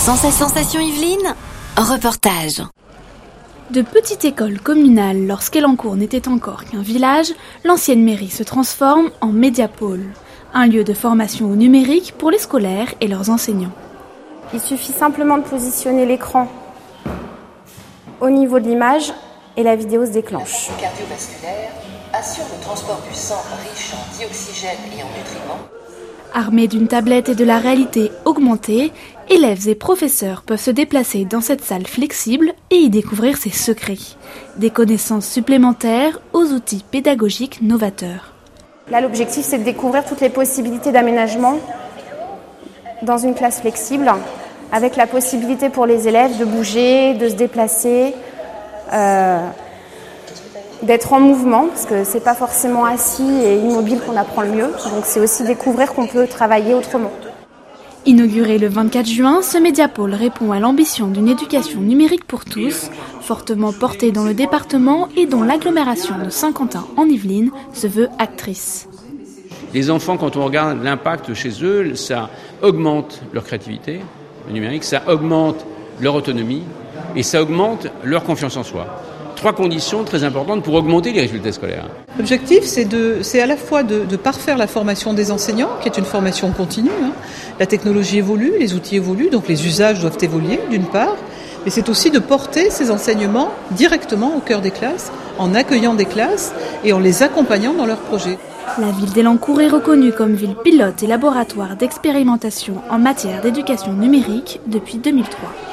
Sensation Yvelines, reportage. De petite école communale lorsqu'Élancourt n'était encore qu'un village, l'ancienne mairie se transforme en médiapôle, un lieu de formation au numérique pour les scolaires et leurs enseignants. Il suffit simplement de positionner l'écran au niveau de l'image et la vidéo se déclenche. La cardiovasculaire assure le transport du sang riche en dioxygène et en nutriments. Armés d'une tablette et de la réalité augmentée, élèves et professeurs peuvent se déplacer dans cette salle flexible et y découvrir ses secrets. Des connaissances supplémentaires aux outils pédagogiques novateurs. Là, l'objectif, c'est de découvrir toutes les possibilités d'aménagement dans une classe flexible, avec la possibilité pour les élèves de bouger, de se déplacer, d'être en mouvement, parce que c'est pas forcément assis et immobile qu'on apprend le mieux. Donc c'est aussi découvrir qu'on peut travailler autrement. Inauguré le 24 juin, ce médiapôle répond à l'ambition d'une éducation numérique pour tous, fortement portée dans le département et dont l'agglomération de Saint-Quentin en Yvelines se veut actrice. Les enfants, quand on regarde l'impact chez eux, ça augmente leur créativité, le numérique, ça augmente leur autonomie et ça augmente leur confiance en soi. 3 conditions très importantes pour augmenter les résultats scolaires. L'objectif, c'est à la fois de parfaire la formation des enseignants, qui est une formation continue. La technologie évolue, les outils évoluent, donc les usages doivent évoluer, d'une part. Mais c'est aussi de porter ces enseignements directement au cœur des classes, en accueillant des classes et en les accompagnant dans leurs projets. La ville d'Élancourt est reconnue comme ville pilote et laboratoire d'expérimentation en matière d'éducation numérique depuis 2003.